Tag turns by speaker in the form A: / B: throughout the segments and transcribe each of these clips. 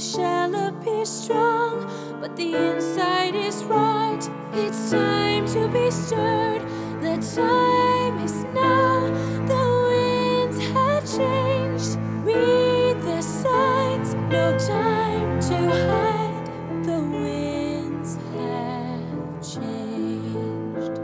A: shell appears strong, but the inside is rot. It's time to be stirred. The time is now. The winds have changed. Read the signs. No time to hide. The winds have changed.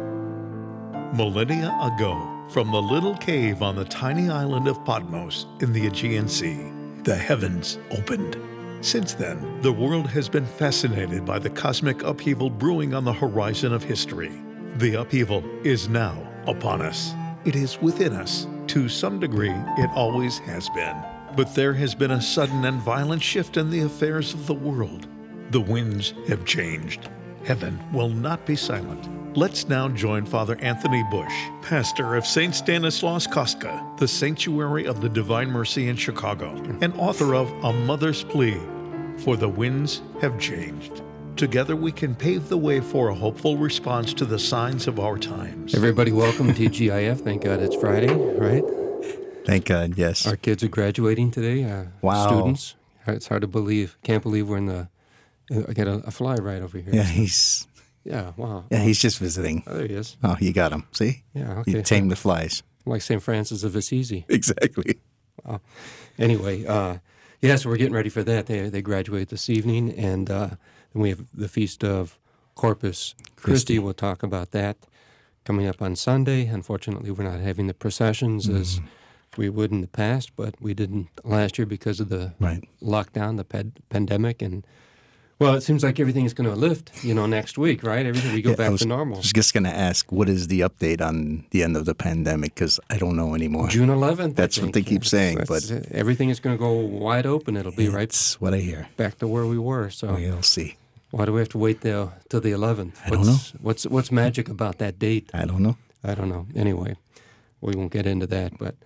B: Millennia ago, from the little cave on the tiny island of Patmos in the Aegean Sea, the heavens opened. Since then, the world has been fascinated by the cosmic upheaval brewing on the horizon of history. The upheaval is now upon us. It is within us. To some degree, it always has been. But there has been a sudden and violent shift in the affairs of the world. The winds have changed. Heaven will not be silent. Let's now join Father Anthony Bush, pastor of St. Stanislaus Kostka, the Sanctuary of the Divine Mercy in Chicago, and author of A Mother's Plea, For the Winds Have Changed. Together we can pave the way for a hopeful response to the signs of our times.
C: Everybody, welcome to GIF. Thank God it's Friday, right?
D: Thank God, yes.
C: Our kids are graduating today.
D: Wow.
C: Students. It's hard to believe. Can't believe we're in the... I got a fly right over here.
D: Yeah, he's
C: wow.
D: just visiting.
C: Oh, there he is.
D: Oh, you got him. See?
C: Yeah, okay.
D: You tamed the flies.
C: Like St. Francis of Assisi.
D: Exactly.
C: Wow. Anyway, so we're getting ready for that. They graduate this evening, and then we have the Feast of Corpus Christi. We'll talk about that coming up on Sunday. Unfortunately, we're not having the processions as we would in the past, but we didn't last year because of the lockdown, the pandemic, and well, it seems like everything is going to lift, next week, right? Everything we go back to normal.
D: I was just going to ask, what is the update on the end of the pandemic? Because I don't know anymore.
C: June 11th.
D: That's what they keep saying, but
C: everything is going to go wide open. It'll be
D: That's what I hear.
C: Back to where we were. So
D: we'll see.
C: Why do we have to wait till the 11th?
D: I don't know.
C: What's magic about that date?
D: I don't know.
C: Anyway, we won't get into that, but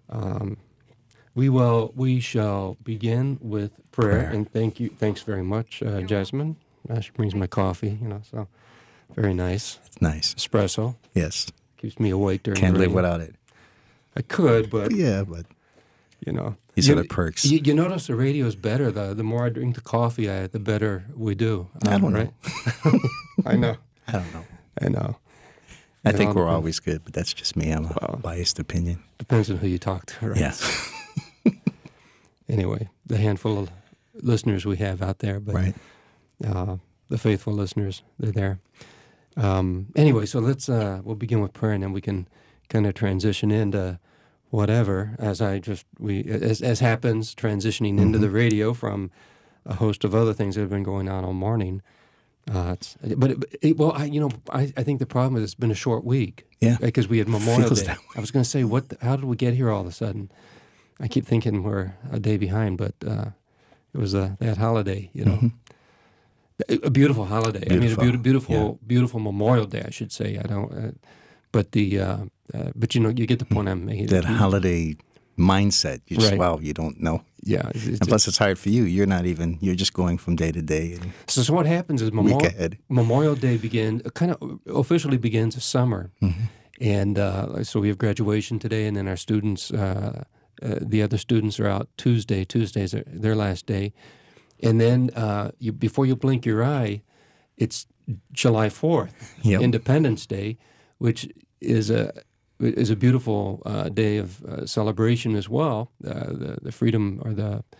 C: we shall begin with prayer. And thanks very much, Jasmine. She brings my coffee, so very nice.
D: It's nice.
C: Espresso.
D: Yes.
C: Keeps me awake during
D: Can't
C: the
D: live
C: rain.
D: without it.
C: I could, but
D: these are the perks.
C: You notice the radio is better. The more I drink the coffee, the better we do.
D: I don't know.
C: Right? I know.
D: I don't know.
C: I know.
D: I think we're always good, but that's just me. I'm a biased opinion.
C: Depends on who you talk to, right?
D: Yeah.
C: Anyway, the handful of listeners we have out there, but the faithful listeners, they're there. Anyway, so we'll begin with prayer, and then we can kind of transition into whatever, as happens, transitioning into the radio from a host of other things that have been going on all morning. I think the problem is it's been a short week.
D: Yeah.
C: Because we had Memorial
D: Feels
C: Day.
D: that way.
C: I was going to say, how did we get here all of a sudden? I keep thinking we're a day behind, but it was that holiday, A beautiful holiday.
D: Beautiful.
C: I mean, beautiful Memorial Day, I should say. I don't, but you get the point I'm making.
D: That holiday mindset. You just, you don't know.
C: Yeah.
D: And plus, it's hard for you. You're just going from day to day. And
C: so what happens is Memorial Day officially begins this summer. Mm-hmm. And so we have graduation today, and then our students, the other students are out Tuesday. Tuesday's their last day. And then before you blink your eye, it's July 4th, Independence Day, which is a beautiful day of celebration as well. The freedom, or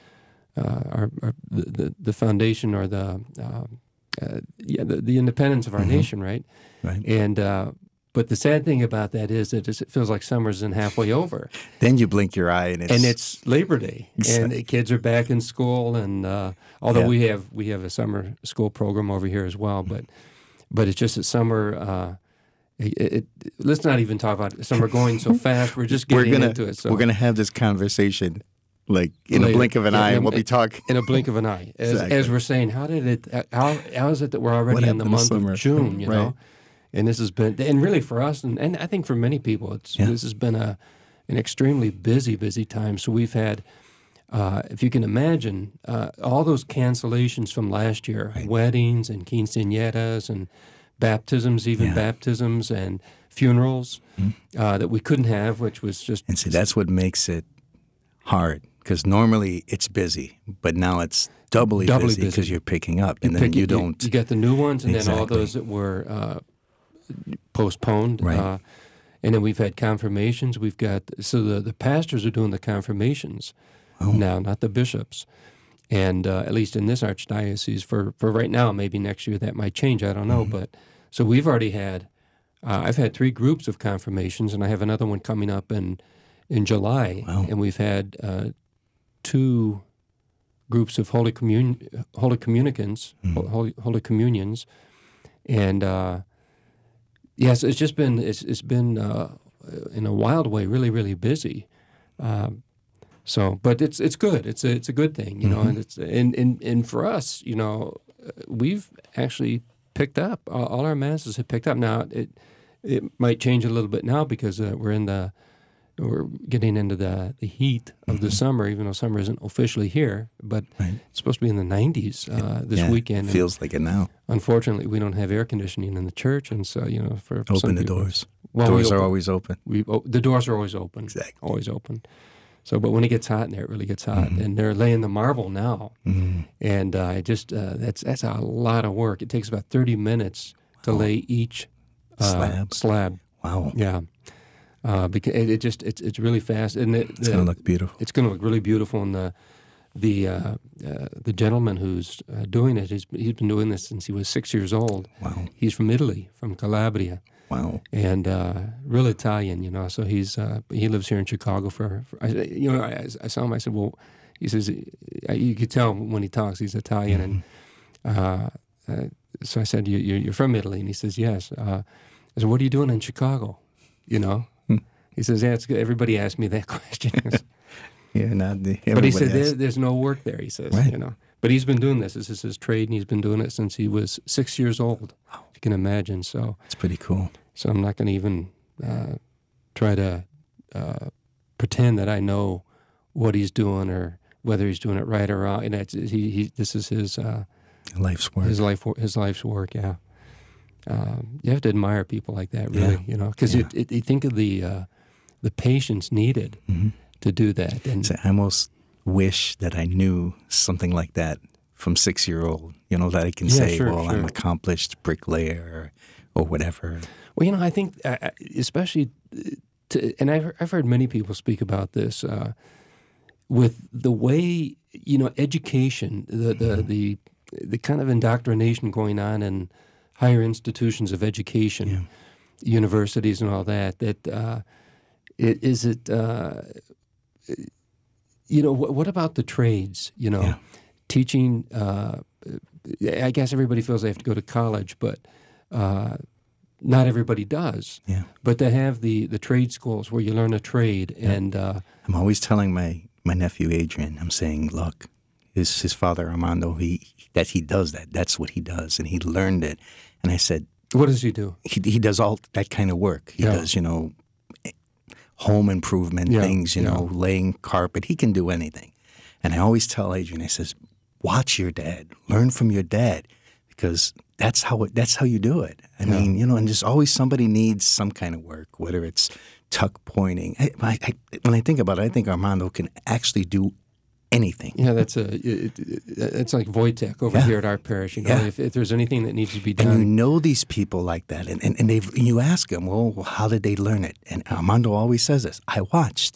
C: the foundation, or the independence of our nation, right?
D: Right.
C: And but the sad thing about that is that it feels like summer's isn't halfway over.
D: Then you blink your eye, and
C: it's Labor Day, and the kids are back in school. And although we have a summer school program over here as well, but it's just that summer. Let's not even talk about summer going so fast. We're just getting into it. So
D: we're gonna have this conversation like in a blink of an eye, and we'll be talking
C: in a blink of an eye. As we're saying, how is it that we're already in the month of June? You know. And this has been, and really for us, and I think for many people, this has been an extremely busy time. So we've had, if you can imagine, all those cancellations from last year, weddings and quinceañeras and baptisms, baptisms and funerals that we couldn't have, which was just...
D: And see, that's what makes it hard, because normally it's busy, but now it's doubly busy because you're picking up, and then you don't.
C: You get the new ones, and
D: Exactly.
C: then all those that were postponed.
D: Right.
C: And then we've had confirmations. We've got, so the pastors are doing the confirmations now, not the bishops. And at least in this archdiocese, for right now, maybe next year that might change. I don't know. But so we've already had, I've had 3 groups of confirmations, and I have another one coming up in July.
D: Wow.
C: And we've had 2 groups of Holy Communicants, Holy Communions. And yes, it's just been, it's been in a wild way, really, really busy. So, but it's good. It's a good thing, you know. And it's and for us, you know, we've actually picked up. All our masses have picked up. Now it might change a little bit now because we're getting into the heat of the summer, even though summer isn't officially here. But it's supposed to be in the 90s this weekend.
D: It feels like it now.
C: Unfortunately, we don't have air conditioning in the church, and so, you know, for
D: Open
C: some
D: the
C: people,
D: doors.
C: Well,
D: Doors are always open.
C: The doors are always open.
D: Exactly.
C: Always open. So, but when it gets hot in there, it really gets hot. And they're laying the marble now. And that's a lot of work. It takes about 30 minutes to lay each slab. Wow. Yeah. Because it's really fast. And
D: it's going to look beautiful.
C: It's going to look really beautiful. And the gentleman who's doing it, he's been doing this since he was 6 years old.
D: Wow.
C: He's from Italy, from Calabria.
D: Wow.
C: And real Italian, you know. So he lives here in Chicago I saw him. I said, well, he says, you could tell when he talks, he's Italian. And so I said, you're from Italy? And he says, yes. I said, what are you doing in Chicago? You know? He says, yeah, it's good. Everybody asked me that question. But he said, there's no work there, he says, you know. But he's been doing this. This is his trade, and he's been doing it since he was 6 years old. Wow. You can imagine. So
D: it's pretty cool.
C: So I'm not going to even try to pretend that I know what he's doing or whether he's doing it right or wrong. And this is his
D: life's work.
C: His life's work. Yeah. You have to admire people like that, really. You know, because you think of the patience needed to do that. And
D: so I almost wish that I knew something like that from 6-year-old. You know, that I can say,
C: sure.
D: I'm an accomplished bricklayer or whatever.
C: Well, you know, I think especially, and I've heard many people speak about this, with the way, you know, education, the kind of indoctrination going on in higher institutions of education, universities and all that, you know, what about the trades, you know, teaching, I guess everybody feels they have to go to college, but not everybody does. Yeah. But to have the trade schools where you learn a trade and...
D: I'm always telling my nephew Adrian, I'm saying, look, his father Armando, he does that. That's what he does, and he learned it. And I said...
C: What does he do?
D: He does all that kind of work. He does, you know, home improvement things, you know, laying carpet. He can do anything. And I always tell Adrian, I says, watch your dad. Learn from your dad, because that's how you do it. I mean, you know, and there's always somebody needs some kind of work, whether it's tuck pointing. When I think about it, I think Armando can actually do anything.
C: Yeah, it's like Wojtek over here at our parish. You know, if there's anything that needs to be done,
D: and you know these people like that, and you ask them, well, how did they learn it? And Armando always says this: I watched,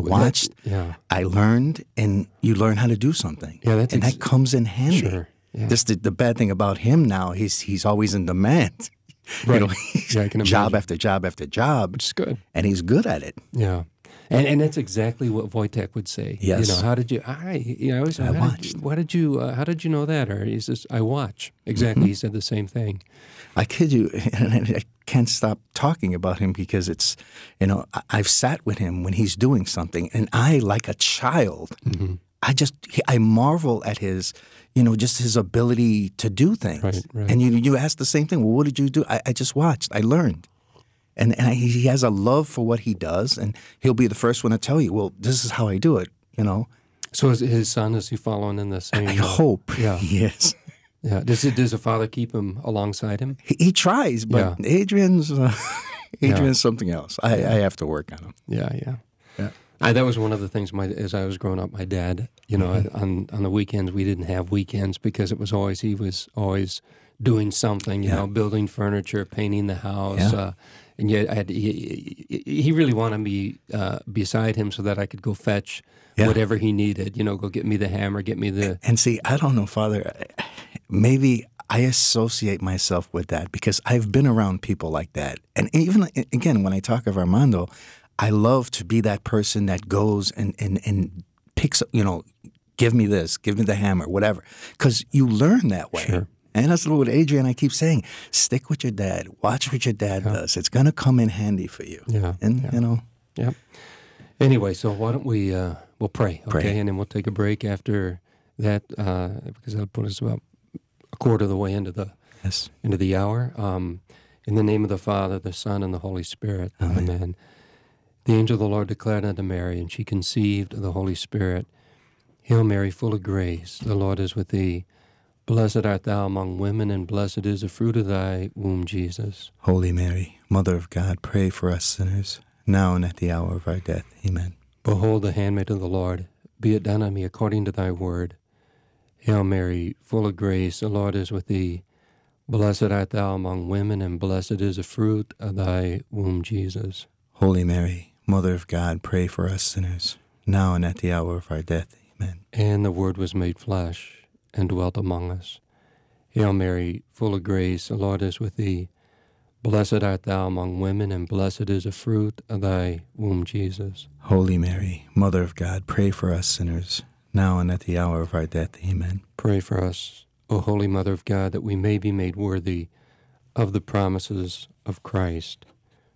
D: I learned, and you learn how to do something. Yeah, that comes in handy. Sure. Yeah. Just the bad thing about him now, he's always in demand.
C: Right.
D: You know,
C: I can
D: job
C: imagine.
D: after job after job,
C: which is good,
D: and he's good at it.
C: Yeah. And that's exactly what Wojtek would say.
D: Yes.
C: You know, how did you? I watched. How did you know that? Or he says, I watch. Exactly. He said the same thing.
D: I kid you, and I can't stop talking about him because it's, you know, I've sat with him when he's doing something, and I, like a child, I marvel at his, you know, just his ability to do things. Right. And you ask the same thing. Well, what did you do? I just watched. I learned. And he has a love for what he does, and he'll be the first one to tell you, well, this is how I do it, you know.
C: So is his son, is he following in the same?
D: I hope.
C: Yeah.
D: Yes.
C: Yeah. Does the father keep him alongside him?
D: He tries, but Adrian's something else. I have to work on him.
C: Yeah. That was one of the things. As I was growing up, my dad, on the weekends we didn't have weekends because he was always doing something, building furniture, painting the house, and yet he really wanted me beside him so that I could go fetch whatever he needed. Go get me the hammer, get me the.
D: And see, I don't know, Father. Maybe I associate myself with that because I've been around people like that, and even again when I talk of Armando. I love to be that person that goes and picks up, give me this, give me the hammer, whatever. Because you learn that way.
C: Sure.
D: And that's what Adrian, I keep saying, stick with your dad. Watch what your dad does. It's going to come in handy for you.
C: Yeah.
D: And,
C: Yeah. Anyway, so why don't we'll pray, okay?
D: Pray.
C: And then we'll take a break after that because that'll put us about a quarter of the way into the hour. In the name of the Father, the Son, and the Holy Spirit. Amen. The angel of the Lord declared unto Mary, and she conceived of the Holy Spirit. Hail Mary, full of grace, the Lord is with thee. Blessed art thou among women, and blessed is the fruit of thy womb, Jesus.
D: Holy Mary, Mother of God, pray for us sinners, now and at the hour of our death. Amen.
C: Behold the handmaid of the Lord, be it done on me according to thy word. Hail Mary, full of grace, the Lord is with thee. Blessed art thou among women, and blessed is the fruit of thy womb, Jesus.
D: Holy Mary, Mother of God, pray for us sinners, now and at the hour of our death. Amen.
C: And the Word was made flesh, and dwelt among us. Hail Mary, full of grace, the Lord is with thee. Blessed art thou among women, and blessed is the fruit of thy womb, Jesus.
D: Holy Mary, Mother of God, pray for us sinners, now and at the hour of our death. Amen.
C: Pray for us, O Holy Mother of God, that we may be made worthy of the promises of Christ.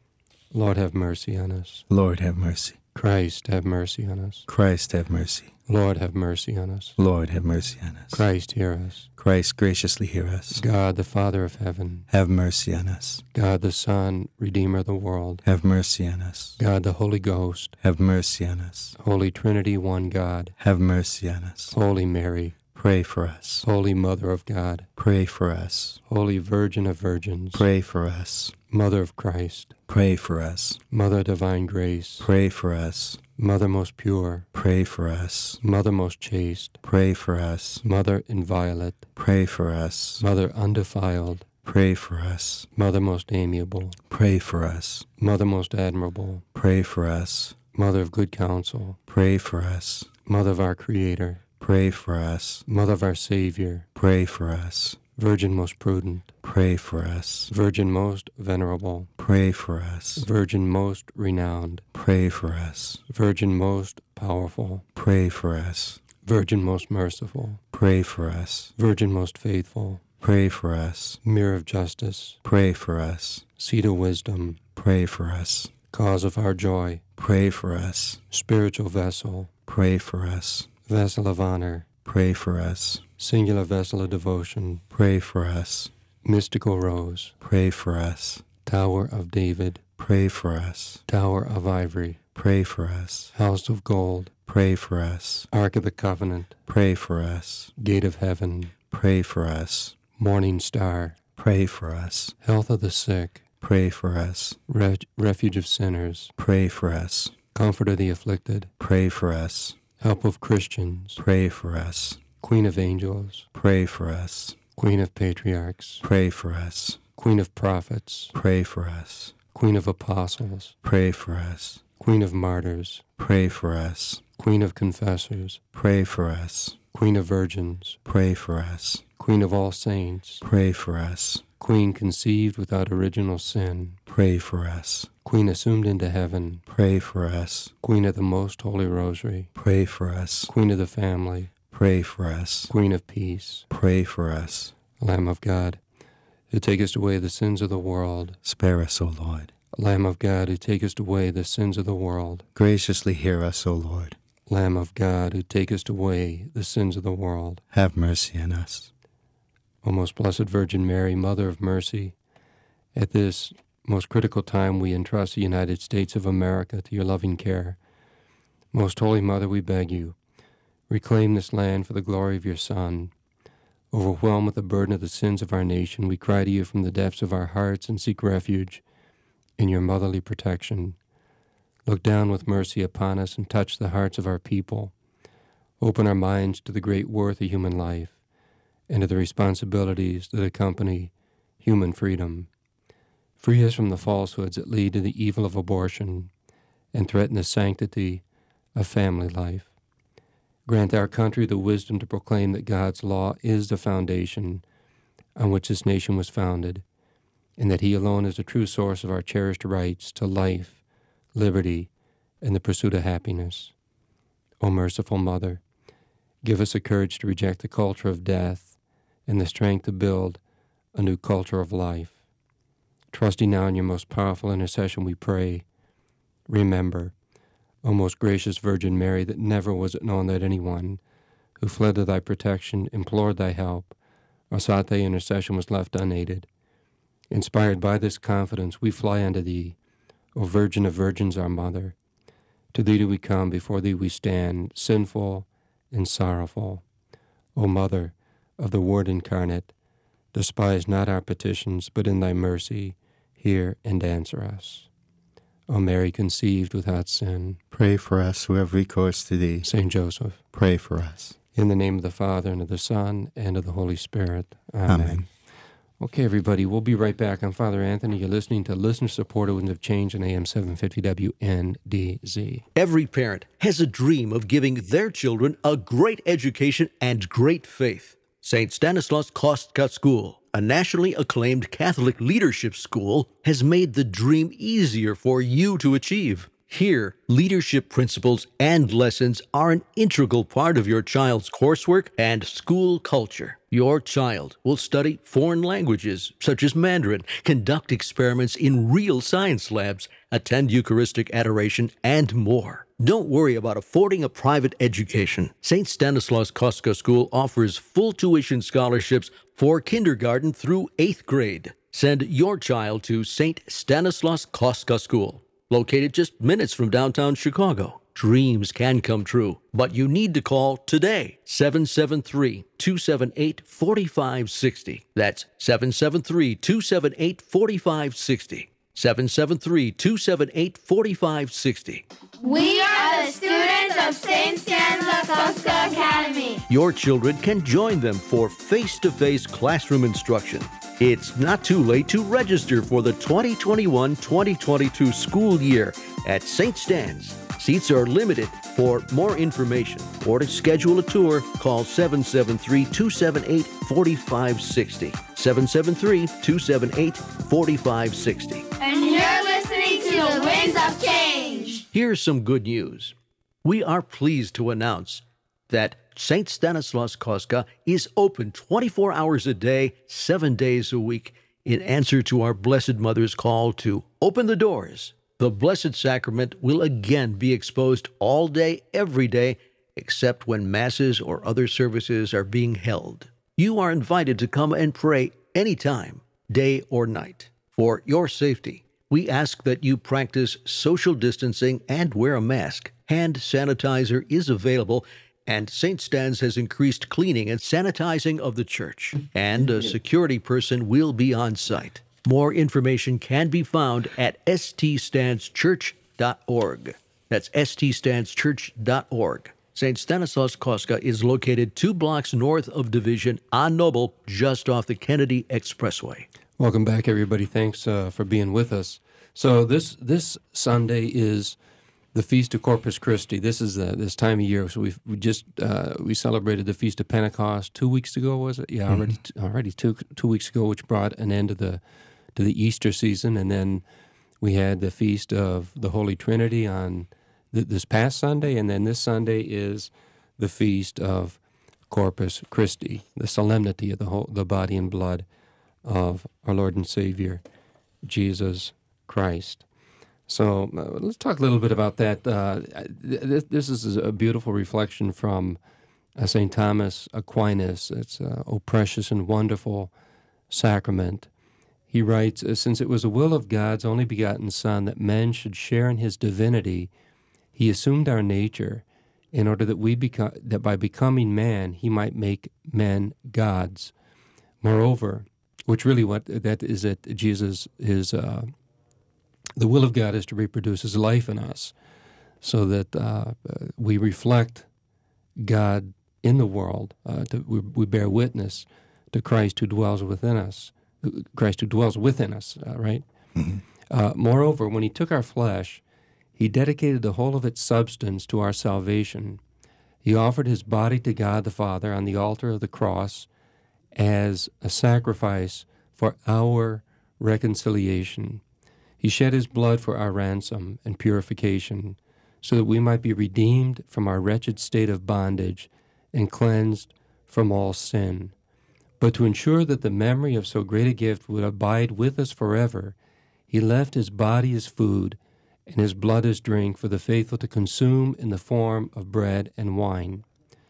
C: Lord, have mercy on us.
D: Lord, have mercy.
C: Christ, have mercy on us.
D: Christ, have mercy.
C: Lord, have mercy on us.
D: Lord, have mercy on us.
C: Christ, hear us.
D: Christ, graciously hear us.
C: God, the Father of heaven,
D: have mercy on us.
C: God, the Son, Redeemer of the world,
D: have mercy on us.
C: God, the Holy Ghost,
D: have mercy on us.
C: Holy Trinity, one God,
D: have mercy on us.
C: Holy Mary,
D: pray for us.
C: Holy Mother of God,
D: pray for us.
C: Holy Virgin of Virgins,
D: pray for us.
C: Mother of Christ,
D: pray for us.
C: Mother of divine grace,
D: pray for us.
C: Mother most pure,
D: pray for us.
C: Mother most chaste,
D: pray for us.
C: Mother inviolate,
D: pray for us.
C: Mother undefiled,
D: pray for us.
C: Mother most amiable,
D: pray for us.
C: Mother most admirable,
D: pray for us.
C: Mother of good counsel,
D: pray for us.
C: Mother of our Creator,
D: pray for us.
C: Mother of our Savior,
D: pray for us.
C: Virgin most prudent,
D: pray for us.
C: Virgin most venerable,
D: pray for us.
C: Virgin most renowned,
D: pray for us.
C: Virgin most powerful,
D: pray for us.
C: Virgin most merciful,
D: pray for us.
C: Virgin most faithful,
D: pray for us.
C: Mirror of justice,
D: pray for us.
C: Seat of wisdom,
D: pray for us.
C: Cause of our joy,
D: pray for us.
C: Spiritual vessel,
D: pray for us.
C: Vessel of honor,
D: pray for us.
C: Singular vessel of devotion,
D: pray for us.
C: Mystical rose,
D: pray for us.
C: Tower of David,
D: pray for us.
C: Tower of ivory,
D: pray for us.
C: House of gold,
D: pray for us.
C: Ark of the covenant,
D: pray for us.
C: Gate of heaven,
D: pray for us.
C: Morning star,
D: pray for us.
C: Health of the sick,
D: pray for us.
C: Refuge of sinners,
D: pray for us.
C: Comfort of the afflicted,
D: pray for us.
C: Help of Christians,
D: pray for us.
C: Queen of angels,
D: pray for us.
C: Queen of patriarchs,
D: pray for us.
C: Queen of prophets,
D: pray for us.
C: Queen of apostles,
D: pray for us.
C: Queen of martyrs,
D: pray for us.
C: Queen of confessors,
D: pray for us.
C: Queen of virgins,
D: pray for us.
C: Queen of all saints,
D: pray for us.
C: Queen conceived without original sin,
D: pray for us.
C: Queen assumed into heaven,
D: pray for us.
C: Queen of the most holy rosary,
D: pray for us.
C: Queen of the family,
D: pray for us.
C: Queen of peace,
D: pray for us.
C: Lamb of God, who takest away the sins of the world,
D: spare us, O Lord.
C: Lamb of God, who takest away the sins of the world,
D: graciously hear us, O Lord.
C: Lamb of God, who takest away the sins of the world,
D: have mercy on us.
C: O most blessed Virgin Mary, Mother of mercy, at this most critical time we entrust the United States of America to your loving care. Most Holy Mother, we beg you, reclaim this land for the glory of your Son. Overwhelmed with the burden of the sins of our nation, we cry to you from the depths of our hearts and seek refuge in your motherly protection. Look down with mercy upon us and touch the hearts of our people. Open our minds to the great worth of human life and to the responsibilities that accompany human freedom. Free us from the falsehoods that lead to the evil of abortion and threaten the sanctity of family life. Grant our country the wisdom to proclaim that God's law is the foundation on which this nation was founded, and that He alone is the true source of our cherished rights to life, liberty, and the pursuit of happiness. O merciful Mother, give us the courage to reject the culture of death and the strength to build a new culture of life. Trusting now in your most powerful intercession, we pray. Remember, O most gracious Virgin Mary, that never was it known that anyone who fled to thy protection, implored thy help, or sought thy intercession was left unaided. Inspired by this confidence, we fly unto thee, O Virgin of Virgins, our Mother. To thee do we come, before thee we stand, sinful and sorrowful. O Mother of the Word incarnate, despise not our petitions, but in thy mercy hear and answer us. O Mary, conceived without sin,
D: pray for us who have recourse to thee.
C: Saint Joseph,
D: pray for us.
C: In the name of the Father, and of the Son, and of the Holy Spirit. Amen.
D: Amen.
C: Okay, everybody, we'll be right back. I'm Father Anthony. You're listening to Listener-Supported Winds of Change on AM 750 WNDZ.
E: Every parent has a dream of giving their children a great education and great faith. St. Stanislaus Kostka School, a nationally acclaimed Catholic leadership school, has made the dream easier for you to achieve. Here, leadership principles and lessons are an integral part of your child's coursework and school culture. Your child will study foreign languages, such as Mandarin, conduct experiments in real science labs, attend Eucharistic adoration, and more. Don't worry about affording a private education. St. Stanislaus Kostka School offers full tuition scholarships for kindergarten through 8th grade. Send your child to St. Stanislaus Kostka School, located just minutes from downtown Chicago. Dreams can come true, but you need to call today, 773-278-4560. That's 773-278-4560. 773-278-4560.
F: We are the students of St. Stanislaus Kostka Academy.
E: Your children can join them for face-to-face classroom instruction. It's not too late to register for the 2021-2022 school year at St. Stan's. Seats are limited. For more information or to schedule a tour, call 773-278-4560. 773-278-4560.
F: And you're listening to the Winds of Change.
E: Here's some good news. We are pleased to announce that St. Stanislaus Kostka is open 24 hours a day, 7 days a week, in answer to our Blessed Mother's call to open the doors. The Blessed Sacrament will again be exposed all day, every day, except when Masses or other services are being held. You are invited to come and pray anytime, day or night. For your safety, we ask that you practice social distancing and wear a mask. Hand sanitizer is available, and St. Stan's has increased cleaning and sanitizing of the church, and a security person will be on site. More information can be found at ststanschurch.org. That's ststanschurch.org. St. Stanislaus Kostka is located 2 blocks north of Division on Noble, just off the Kennedy Expressway.
C: Welcome back, everybody. Thanks for being with us. So this Sunday is the Feast of Corpus Christi. This is this time of year. So we celebrated the Feast of Pentecost 2 weeks ago, was it? Yeah, already two weeks ago, which brought an end to the Easter season, and then we had the Feast of the Holy Trinity on this past Sunday, and then this Sunday is the Feast of Corpus Christi, the solemnity of the body and blood of our Lord and Savior, Jesus Christ. So let's talk a little bit about that. This is a beautiful reflection from St. Thomas Aquinas. It's O precious and wonderful sacrament. He writes, since it was the will of God's only begotten Son that men should share in his divinity, he assumed our nature in order that by becoming man, he might make men gods. Moreover, which really what that is that Jesus is The will of God is to reproduce His life in us so that we reflect God in the world. We bear witness to Christ who dwells within us. Christ who dwells within us, right? Mm-hmm. Moreover, when He took our flesh, He dedicated the whole of its substance to our salvation. He offered His body to God the Father on the altar of the cross as a sacrifice for our reconciliation. He shed His blood for our ransom and purification, so that we might be redeemed from our wretched state of bondage and cleansed from all sin. But to ensure that the memory of so great a gift would abide with us forever, He left His body as food and His blood as drink for the faithful to consume in the form of bread and wine.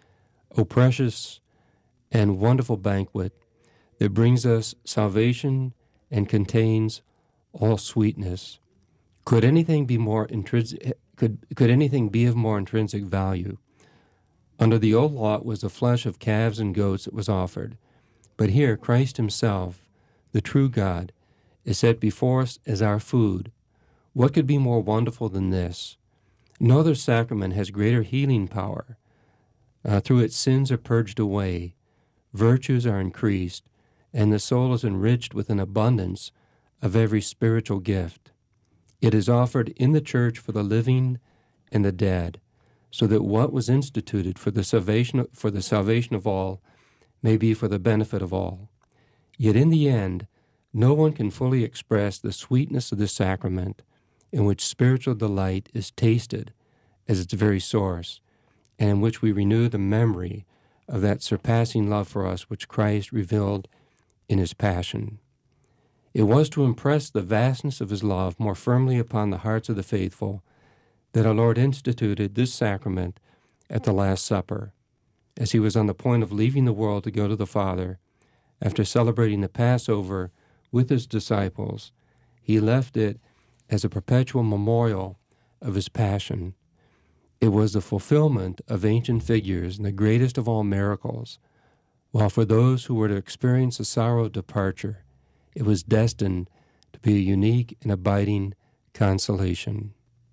C: O precious and wonderful banquet that brings us salvation and contains all sweetness. Could anything be more intrinsic? Could anything be of more intrinsic value? Under the old law, it was the flesh of calves and goats that was offered. But here, Christ Himself, the true God, is set before us as our food. What could be more wonderful than this? No other sacrament has greater healing power. Through it, sins are purged away, virtues are increased, and the soul is enriched with an abundance of every spiritual gift. It is offered in the church for the living and the dead, so that what was instituted for the salvation of all may be for the benefit of all. Yet in the end, no one can fully express the sweetness of this sacrament, in which spiritual delight is tasted as its very source, and in which we renew the memory of that surpassing love for us which Christ revealed in His passion. It was to impress the vastness of His love more firmly upon the hearts of the faithful that our Lord instituted this sacrament at the Last Supper, as He was on the point of leaving the world to go to the Father. After celebrating the Passover with His disciples, He left it as a perpetual memorial of His passion. It was the fulfillment of ancient figures and the greatest of all miracles, while for those who were to experience the sorrow of departure, it was destined to be a unique and abiding consolation.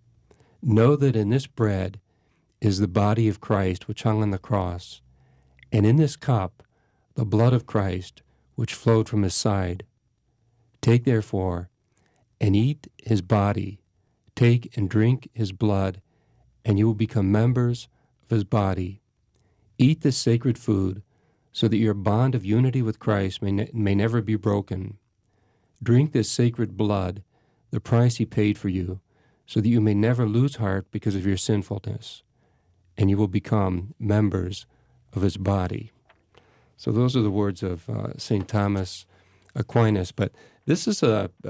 C: Know that in this bread is the body of Christ which hung on the cross, and in this cup the blood of Christ which flowed from His side. Take therefore and eat His body, take and drink His blood, and you will become members of His body. Eat this sacred food so that your bond of unity with Christ may never be broken. Drink this sacred blood, the price He paid for you, so that you may never lose heart because of your sinfulness, and you will become members of His body. So those are the words of St. Thomas Aquinas. But this is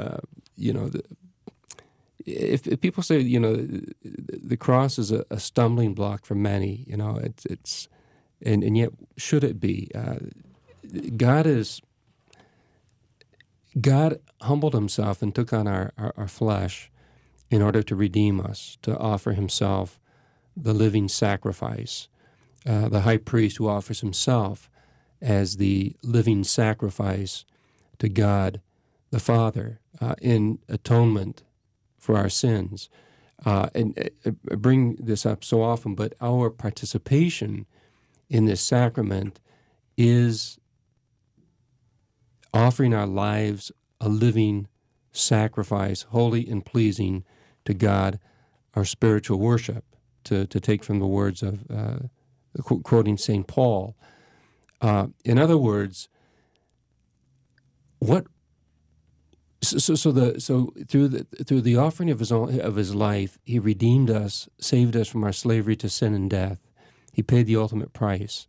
C: if people say, the cross is a stumbling block for many, it's and yet should it be? God humbled Himself and took on our flesh in order to redeem us, to offer Himself the living sacrifice, the high priest who offers himself as the living sacrifice to God the Father in atonement for our sins. And I bring this up so often, but our participation in this sacrament is offering our lives a living sacrifice, holy and pleasing to God, our spiritual worship, to take from the words of, quoting St. Paul. In other words, so through the offering of his life, He redeemed us, saved us from our slavery to sin and death. He paid the ultimate price.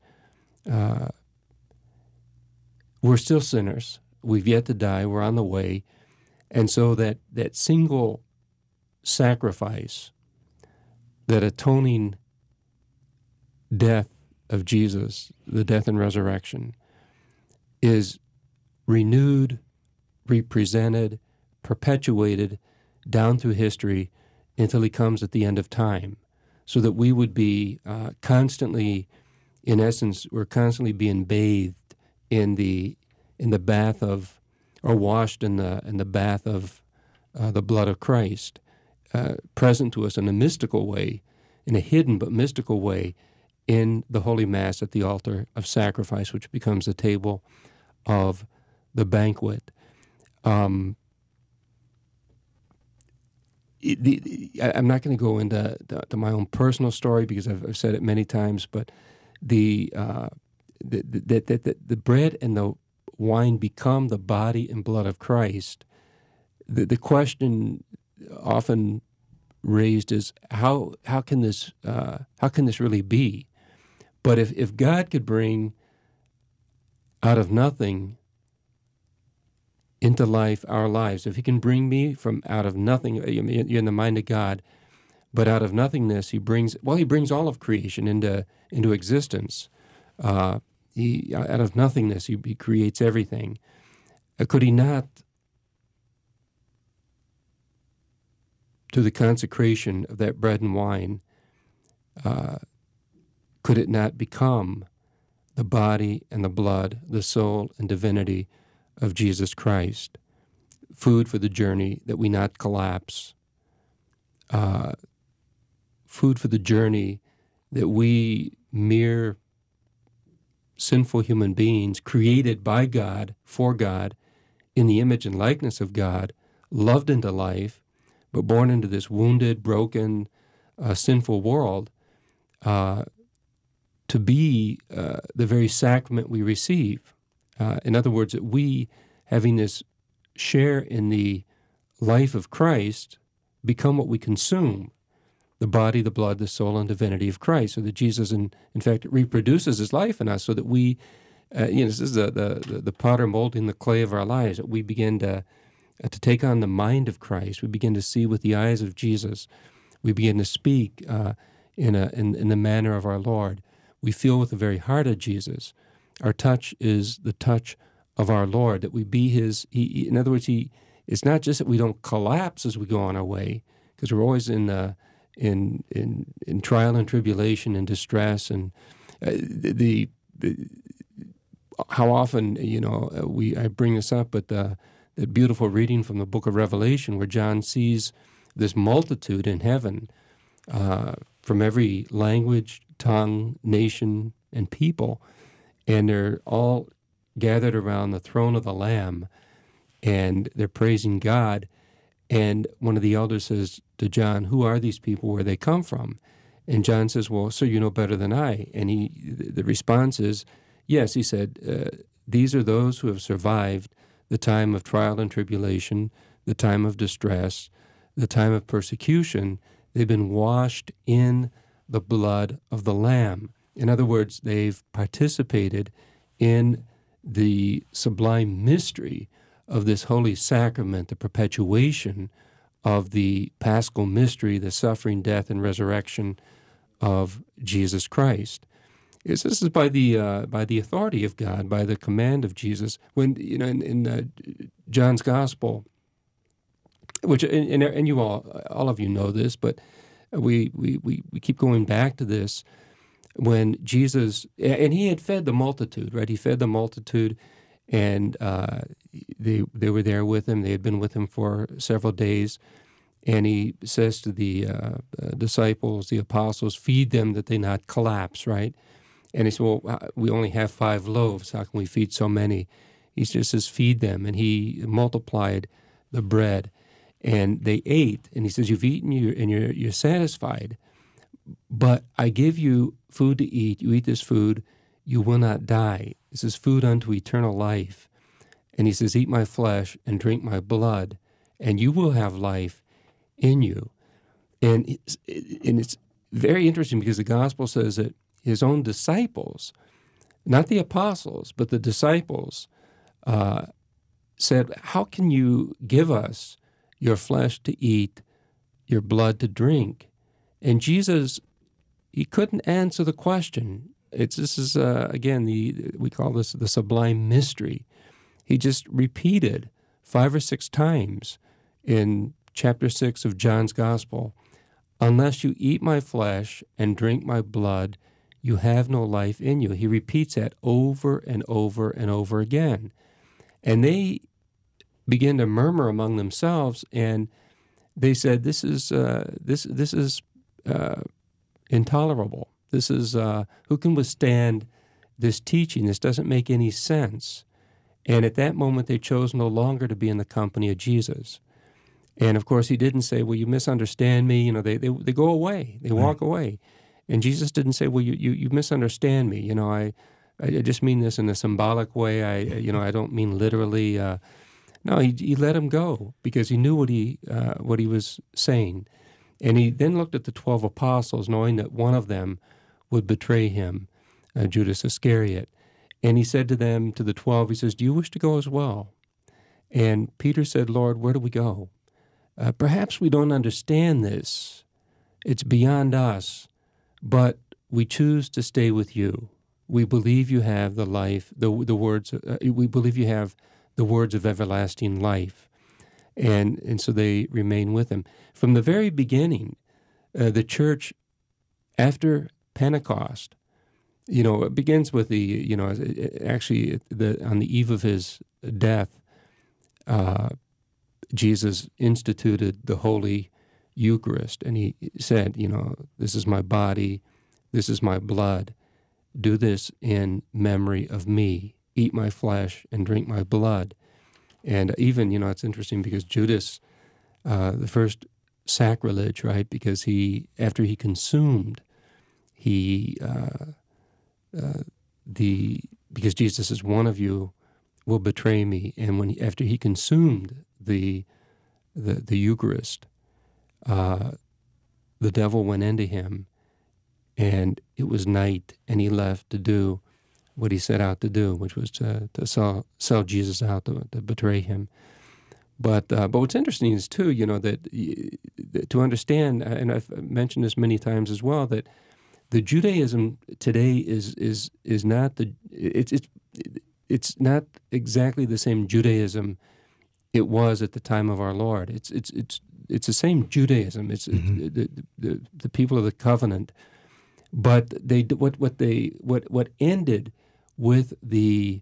C: We're still sinners. We've yet to die. We're on the way. And so that single sacrifice, that atoning death of Jesus, the death and resurrection, is renewed, represented, perpetuated down through history until He comes at the end of time, so that we would be constantly, in essence, we're constantly being bathed in the bath of, or washed in the bath of the blood of Christ, present to us in a mystical way, in a hidden but mystical way, in the Holy Mass at the altar of sacrifice, which becomes the table of the banquet. I'm not going to go into my own personal story because I've said it many times, but the bread and the wine become the body and blood of Christ. The question often raised is how can this really be? But if God could bring out of nothing into life our lives, if He can bring me from out of nothing, you're in the mind of God, but out of nothingness He brings all of creation into existence. Out of nothingness He creates everything. Could He not, through the consecration of that bread and wine, could it not become the body and the blood, the soul and divinity of Jesus Christ? Food for the journey that we not collapse. Food for the journey that we, mere sinful human beings, created by God, for God, in the image and likeness of God, loved into life, but born into this wounded, broken, sinful world, to be the very sacrament we receive. In other words, that we, having this share in the life of Christ, become what we consume, the body, the blood, the soul, and divinity of Christ, so that Jesus, in fact, reproduces His life in us, so that we, this is the potter molding the clay of our lives, that we begin to take on the mind of Christ. We begin to see with the eyes of Jesus. We begin to speak in the manner of our Lord. We feel with the very heart of Jesus. Our touch is the touch of our Lord, that we be His. In other words, it's not just that we don't collapse as we go on our way, because we're always in trial and tribulation and distress, and how often I bring this up, but the beautiful reading from the book of Revelation, where John sees this multitude in heaven from every language, tongue, nation, and people, and they're all gathered around the throne of the Lamb, and they're praising God. And one of the elders says to John, "Who are these people? Where they come from?" And John says, "Well, sir, you know better than I." And the response is, yes, he said, "These are those who have survived the time of trial and tribulation, the time of distress, the time of persecution. They've been washed in the blood of the Lamb." In other words, they've participated in the sublime mystery of this holy sacrament, the perpetuation of the Paschal mystery, the suffering, death, and resurrection of Jesus Christ. This is by the authority of God, by the command of Jesus. When in John's Gospel, which and you all of you know this, but we keep going back to this. When Jesus, and He had fed the multitude, right? He fed the multitude, and they were there with Him. They had been with Him for several days, and He says to the disciples, the apostles, "Feed them that they not collapse," right? And He said, "Well, we only have 5 loaves. How can we feed so many?" He just says, "Feed them," and He multiplied the bread, and they ate. And He says, "You've eaten, and you're satisfied. But I give you food to eat. You eat this food, you will not die. This is food unto eternal life." And He says, "Eat my flesh and drink my blood, and you will have life in you." And it's very interesting, because the gospel says that His own disciples, not the apostles, but the disciples, said, "How can you give us your flesh to eat, your blood to drink?" And Jesus, He couldn't answer the question. This is again, we call this the sublime mystery. He just repeated 5 or 6 times in chapter 6 of John's Gospel, "Unless you eat my flesh and drink my blood, you have no life in you." He repeats that over and over and over again. And they began to murmur among themselves, and they said, "This is intolerable. This is who can withstand this teaching? This doesn't make any sense." And at that moment, they chose no longer to be in the company of Jesus. And of course, he didn't say, "Well, you misunderstand me." They go away. They walk away. And Jesus didn't say, "Well, you misunderstand me. I just mean this in a symbolic way. I don't mean literally." No, he let him go because he knew what he was saying. And he then looked at the 12 apostles, knowing that one of them would betray him, Judas Iscariot. And he said to them, to the 12, he says, "Do you wish to go as well?" And Peter said, "Lord, where do we go? Perhaps we don't understand this. It's beyond us, but we choose to stay with you. We believe you have the life, the words. We believe you have the words of everlasting life." And so they remain with him. From the very beginning, the church, after Pentecost, it begins with on the eve of his death, Jesus instituted the Holy Eucharist, and he said, "This is my body, this is my blood. Do this in memory of me. Eat my flesh and drink my blood." And even, it's interesting because Judas, the first sacrilege, right? Because after he consumed, because Jesus says, "One of you will betray me," and after he consumed the Eucharist, the devil went into him, and it was night, and he left to do what he set out to do, which was to sell Jesus out to betray him. But what's interesting is too, that to understand, and I've mentioned this many times as well, that the Judaism today is not it's not exactly the same Judaism it was at the time of our Lord. It's the same Judaism. It's the people of the covenant, but what ended with the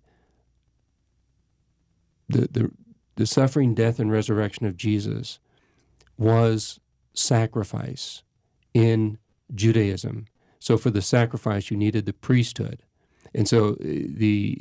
C: suffering, death, and resurrection of Jesus was sacrifice in Judaism. So for the sacrifice, you needed the priesthood. And so the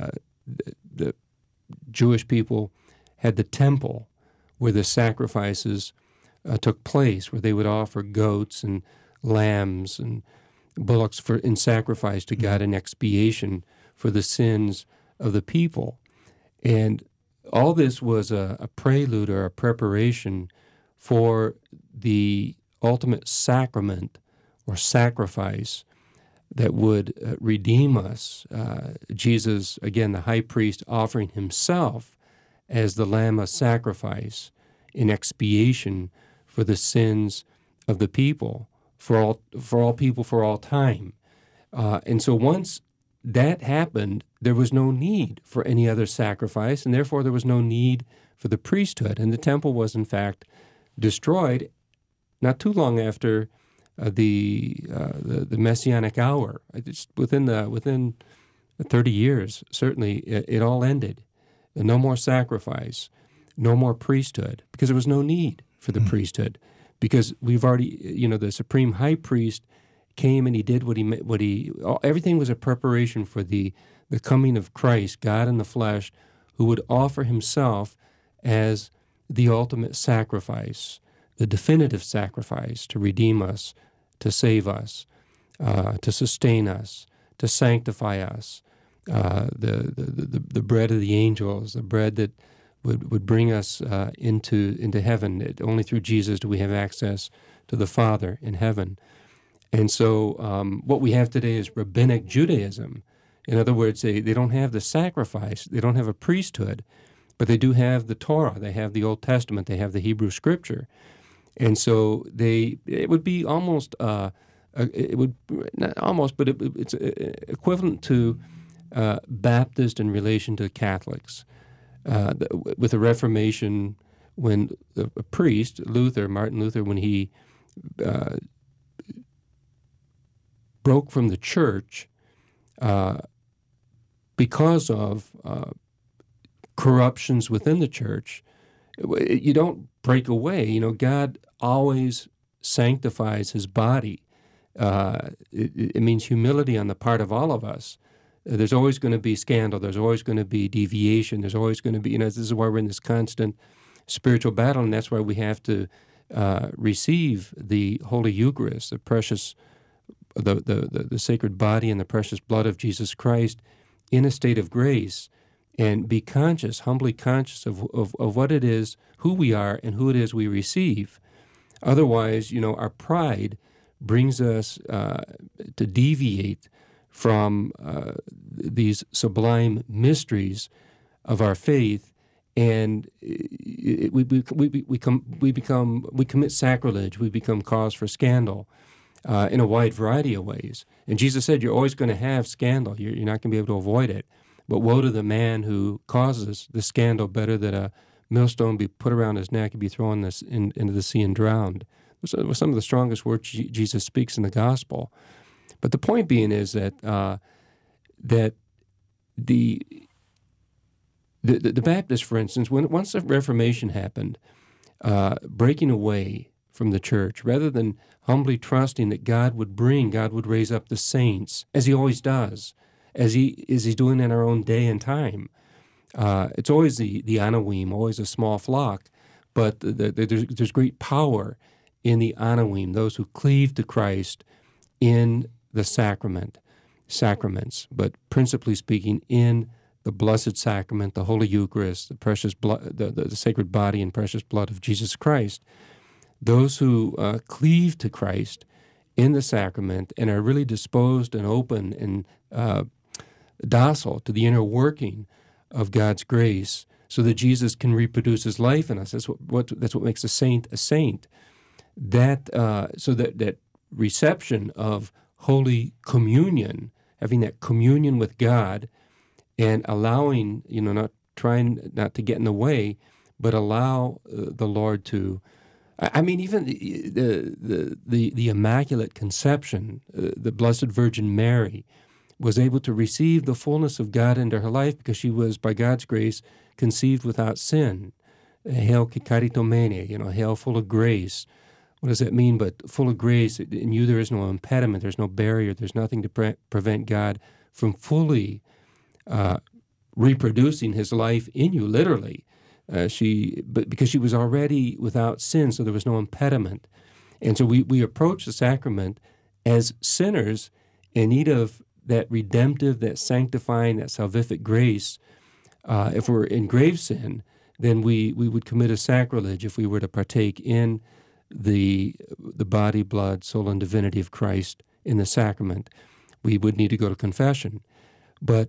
C: Jewish people had the temple where the sacrifices took place, where they would offer goats and lambs and bullocks in sacrifice to God in expiation for the sins of the people. And all this was a prelude or a preparation for the ultimate sacrament or sacrifice that would redeem us. Jesus, again, the high priest, offering himself as the lamb of sacrifice in expiation for the sins of the people, for all people, for all time. And so once that happened, there was no need for any other sacrifice, and therefore there was no need for the priesthood. And the temple was, in fact, destroyed not too long after the Messianic hour. Just within 30 years, certainly, it all ended. No more sacrifice, no more priesthood, because there was no need for the priesthood, because we've already, the supreme high priest came and he did everything was a preparation for the coming of Christ, God in the flesh, who would offer himself as the ultimate sacrifice, the definitive sacrifice to redeem us, to save us, to sustain us, to sanctify us, the bread of the angels, the bread that would bring us into heaven. Only through Jesus do we have access to the Father in heaven. And so what we have today is rabbinic Judaism. In other words, they don't have the sacrifice, they don't have a priesthood, but they do have the Torah, they have the Old Testament, they have the Hebrew Scripture. And so it would be almost, it's equivalent to Baptist in relation to Catholics. With the Reformation, when a priest, Martin Luther, when he broke from the church because of corruptions within the church, you don't break away. God always sanctifies his body. It means humility on the part of all of us. There's always going to be scandal. There's always going to be deviation. There's always going to be, this is why we're in this constant spiritual battle, and that's why we have to receive the Holy Eucharist, the precious, the sacred body and the precious blood of Jesus Christ in a state of grace, and be conscious, humbly conscious of what it is, who we are, and who it is we receive. Otherwise, our pride brings us to deviate from these sublime mysteries of our faith, and we commit sacrilege. We become cause for scandal in a wide variety of ways. And Jesus said, "You're always going to have scandal. You're not going to be able to avoid it. But woe to the man who causes the scandal. Better that a millstone be put around his neck and be thrown into the sea and drowned." Those are some of the strongest words Jesus speaks in the gospel. But the point being is that that the Baptists, for instance, once the Reformation happened, breaking away from the church, rather than humbly trusting that God would raise up the saints, as he always does, as he's doing in our own day and time. It's always the Anawim, always a small flock, but there's great power in the Anawim, those who cleave to Christ in the sacraments, but principally speaking in the Blessed Sacrament, the Holy Eucharist, the precious blood, the sacred body and precious blood of Jesus Christ. Those who cleave to Christ in the sacrament and are really disposed and open and docile to the inner working of God's grace, so that Jesus can reproduce his life in us. That's what makes a saint a saint. That reception of Holy Communion, having that communion with God, and allowing, not trying not to get in the way, but allow the Lord to. Even the Immaculate Conception, the Blessed Virgin Mary, was able to receive the fullness of God into her life because she was, by God's grace, conceived without sin. Hail Kikaritomene, hail full of grace. What does that mean? But full of grace, in you there is no impediment, there's no barrier, there's nothing to prevent God from fully reproducing his life in you, literally. But because she was already without sin, so there was no impediment. And so we approach the sacrament as sinners in need of that redemptive, that sanctifying, that salvific grace. If we're in grave sin, then we would commit a sacrilege if we were to partake in the body, blood, soul, and divinity of Christ in the sacrament. We would need to go to confession. But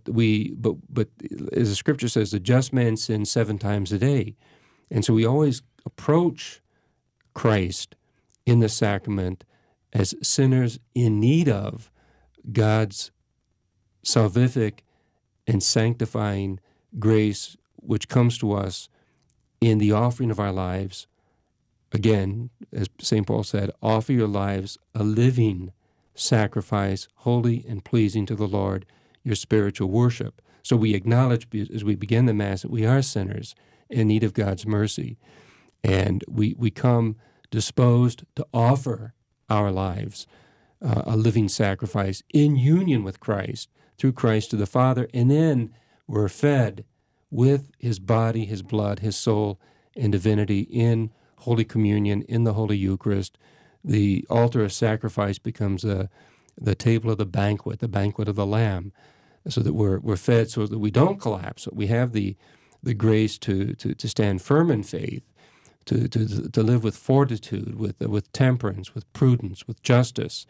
C: as the Scripture says, the just man sins 7 times a day. And so we always approach Christ in the sacrament as sinners in need of God's salvific and sanctifying grace, which comes to us in the offering of our lives. Again, as St. Paul said, offer your lives a living sacrifice, holy and pleasing to the Lord, your spiritual worship. So we acknowledge, as we begin the Mass, that we are sinners in need of God's mercy. And we come disposed to offer our lives a living sacrifice in union with Christ, through Christ to the Father, and then we're fed with his body, his blood, his soul, and divinity in Holy Communion, in the Holy Eucharist. The altar of sacrifice becomes the table of the banquet of the Lamb, so that we're fed, so that we don't collapse. We have the grace to stand firm in faith, to live with fortitude, with temperance, with prudence, with justice,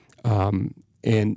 C: and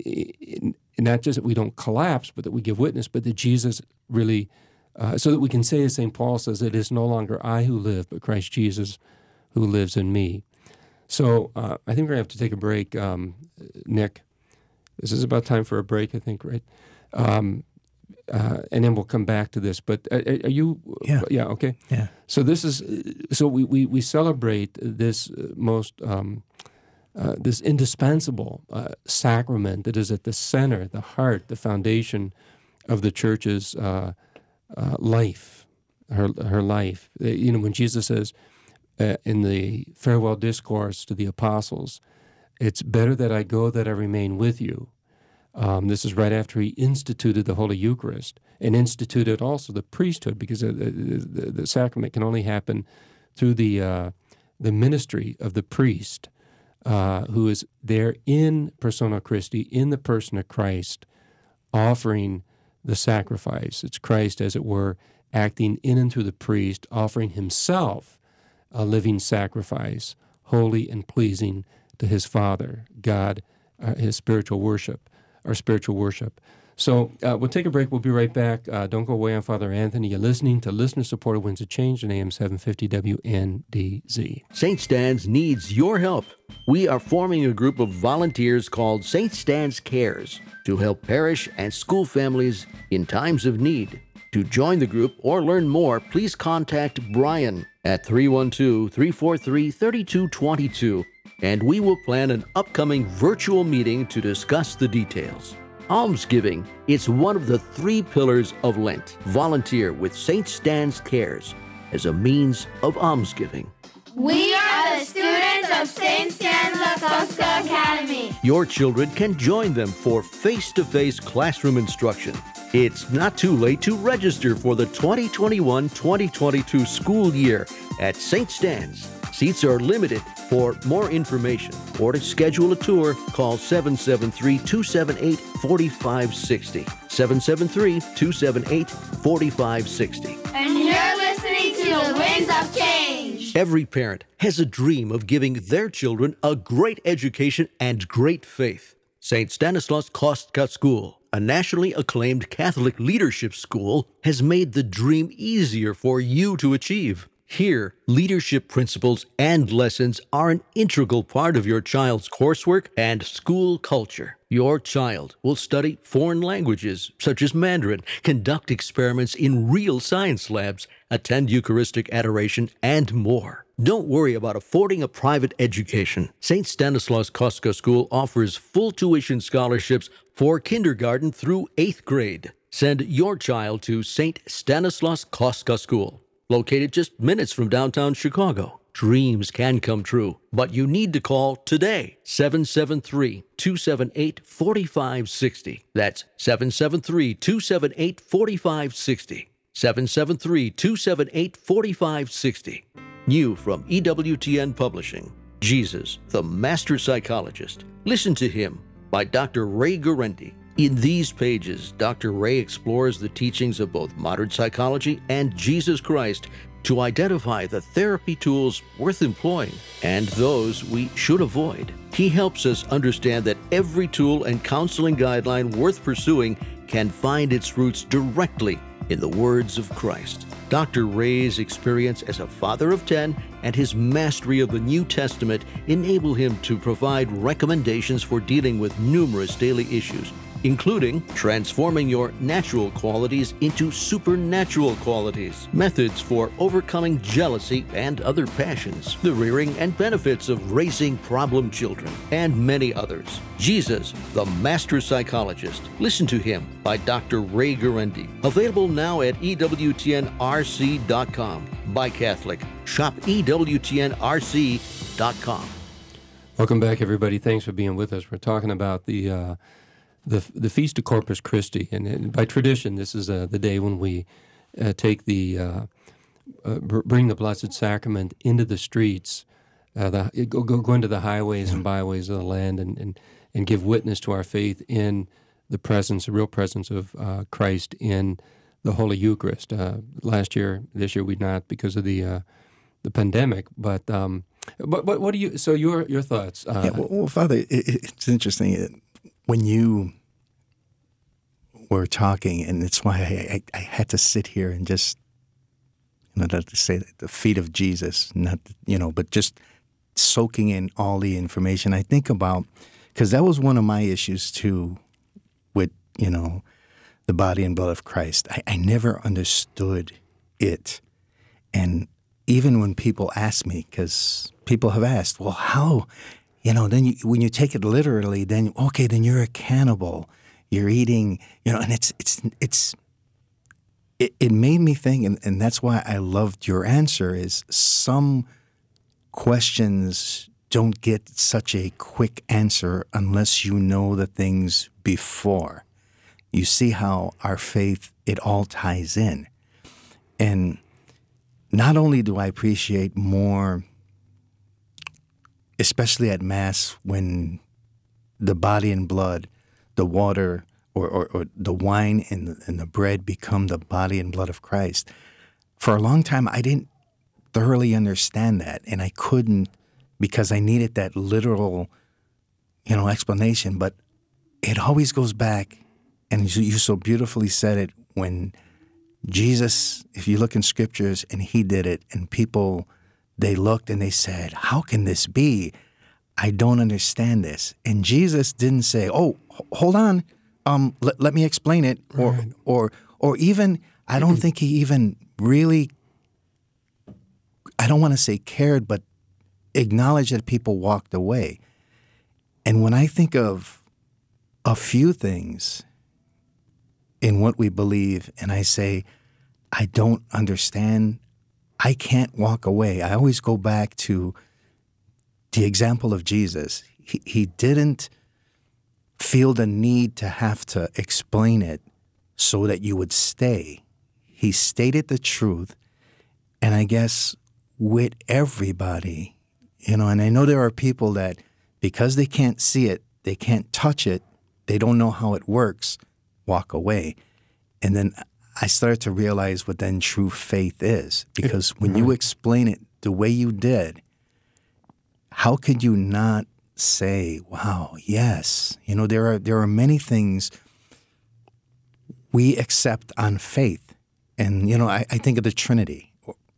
C: not just that we don't collapse, but that we give witness, but that Jesus really, so that we can say, as St. Paul says, it is no longer I who live, but Christ Jesus who lives in me. So I think we're going to have to take a break, Nick. This is about time for a break, I think, right? And then we'll come back to this. But are you? Yeah. Okay.
D: Yeah.
C: So this is. So we celebrate this most this indispensable sacrament that is at the center, the heart, the foundation of the Church's life, her life. When Jesus says in the farewell discourse to the apostles, it's better that I go, that I remain with you. This is right after he instituted the Holy Eucharist and instituted also the priesthood, because the sacrament can only happen through the ministry of the priest, who is there in persona Christi, in the person of Christ, offering the sacrifice. It's Christ, as it were, acting in and through the priest, offering himself a living sacrifice, holy and pleasing to his Father, God, his spiritual worship, our spiritual worship. So we'll take a break. We'll be right back. Don't go away. I'm Father Anthony. You're listening to Listener-Supported Winds of Change on AM 750 WNDZ.
E: St. Stan's needs your help. We are forming a group of volunteers called St. Stan's Cares to help parish and school families in times of need. To join the group or learn more, please contact Brian at 312-343-3222, and we will plan an upcoming virtual meeting to discuss the details. Almsgiving, it's one of the 3 pillars of Lent. Volunteer with St. Stan's Cares as a means of almsgiving.
F: We are the students of St. Stan's Lakota Academy.
E: Your children can join them for face-to-face classroom instruction. It's not too late to register for the 2021-2022 school year at St. Stan's. Seats are limited. For more information or to schedule a tour, call 773-278-4560. 773-278-4560.
F: And you're listening to the Winds of Change.
E: Every parent has a dream of giving their children a great education and great faith. St. Stanislaus Kostka School, a nationally acclaimed Catholic leadership school, has made the dream easier for you to achieve. Here, leadership principles and lessons are an integral part of your child's coursework and school culture. Your child will study foreign languages, such as Mandarin, conduct experiments in real science labs, attend Eucharistic adoration, and more. Don't worry about affording a private education. St. Stanislaus Kostka School offers full tuition scholarships for kindergarten through 8th grade. Send your child to St. Stanislaus Kostka School, located just minutes from downtown Chicago. Dreams can come true, but you need to call today, 773-278-4560. That's 773-278-4560. 773-278-4560. New from EWTN Publishing, Jesus, the Master Psychologist. Listen to Him by Dr. Ray Guarendi. In these pages, Dr. Ray explores the teachings of both modern psychology and Jesus Christ to identify the therapy tools worth employing and those we should avoid. He helps us understand that every tool and counseling guideline worth pursuing can find its roots directly in the words of Christ. Dr. Ray's experience as a father of 10 and his mastery of the New Testament enable him to provide recommendations for dealing with numerous daily issues, including transforming your natural qualities into supernatural qualities, methods for overcoming jealousy and other passions, the rearing and benefits of raising problem children, and many others. Jesus, the Master Psychologist. Listen to Him by Dr. Ray Guarendi. Available now at EWTNRC.com. Buy Catholic. Shop EWTNRC.com.
C: Welcome back, everybody. Thanks for being with us. We're talking about the Feast of Corpus Christi, and by tradition, this is the day when we take bring the Blessed Sacrament into the streets, go into the highways and byways of the land, and give witness to our faith in the real presence of Christ in the Holy Eucharist. This year we'd not because of the pandemic, but what do you? So your thoughts?
D: Well, Father, it's interesting. When you were talking, and it's why I had to sit here and just, not to say that the feet of Jesus, but just soaking in all the information. I think about, because that was one of my issues too with, the body and blood of Christ. I never understood it. And even when people ask me, because people have asked, well, how? Then when you take it literally, then you're a cannibal. You're eating, and it's it made me think, and that's why I loved your answer, is some questions don't get such a quick answer unless you know the things before. You see how our faith, it all ties in. And not only do I appreciate more, especially at Mass, when the body and blood, the water, or the wine and the bread become the body and blood of Christ. For a long time, I didn't thoroughly understand that, and I couldn't, because I needed that literal, explanation. But it always goes back, and you so beautifully said it, when Jesus, if you look in scriptures, and he did it, and people, they looked and they said, how can this be? I don't understand this. And Jesus didn't say, oh, hold on, let me explain it, or even, I don't think he even really, I don't want to say cared, but acknowledged that people walked away. And when I think of a few things in what we believe, and I say, I don't understand, I can't walk away. I always go back to the example of Jesus. He didn't feel the need to have to explain it so that you would stay. He stated the truth, and I guess with everybody, and I know there are people that, because they can't see it, they can't touch it, they don't know how it works, walk away. And then I started to realize what then true faith is, because when you explain it the way you did, how could you not say, wow, yes, there are many things we accept on faith. And, I think of the Trinity,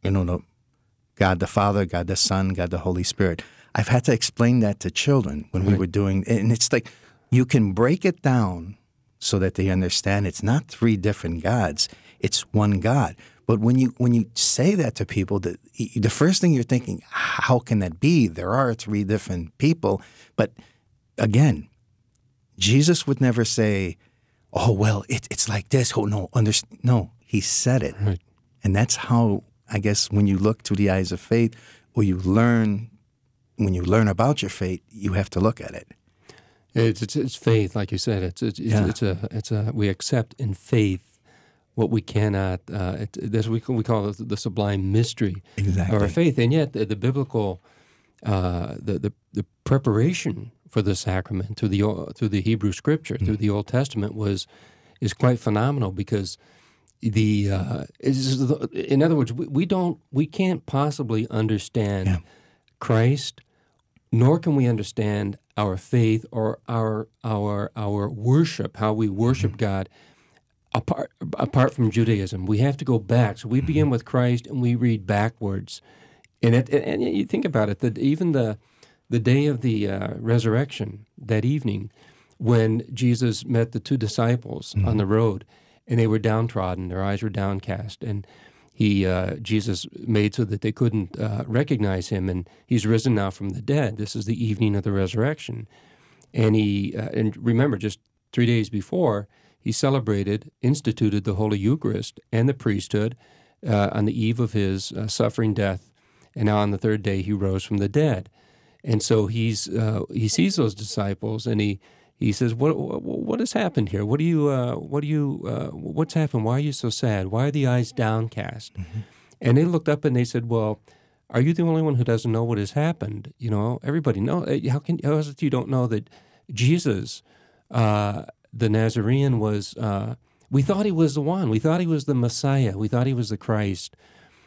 D: God the Father, God the Son, God the Holy Spirit. I've had to explain that to children when we were doing, and it's like, you can break it down so that they understand it's not three different gods, it's one God. But when you say that to people, the first thing you're thinking, how can that be? There are three different people. But again, Jesus would never say, oh, well, it's like this. Oh, no, no, he said it.
C: Right.
D: And that's how, I guess, when you look through the eyes of faith, or when you learn about your faith, you have to look at it.
C: It's faith, like you said. We accept in faith what we cannot. We call it the sublime mystery of our faith, and yet the biblical, the preparation for the sacrament through the Hebrew Scripture, through the Old Testament is quite phenomenal, because in other words, we can't possibly understand Christ, nor can we understand our faith or our worship, how we worship God, apart from Judaism. We have to go back. So we begin with Christ and we read backwards. And you think about it, that even the day of the resurrection, that evening, when Jesus met the 2 disciples on the road, and they were downtrodden, their eyes were downcast, and Jesus made so that they couldn't recognize him, and he's risen now from the dead. This is the evening of the resurrection. And and remember, just 3 days before, he instituted the Holy Eucharist and the priesthood on the eve of his suffering death, and now on the 3rd day he rose from the dead. And so he sees those disciples, and he says, "What has happened here? What's happened? Why are you so sad? Why are the eyes downcast?" Mm-hmm. And they looked up and they said, "Well, are you the only one who doesn't know what has happened? Everybody knows. How is it you don't know that Jesus, the Nazarene, was? We thought he was the one. We thought he was the Messiah. We thought he was the Christ."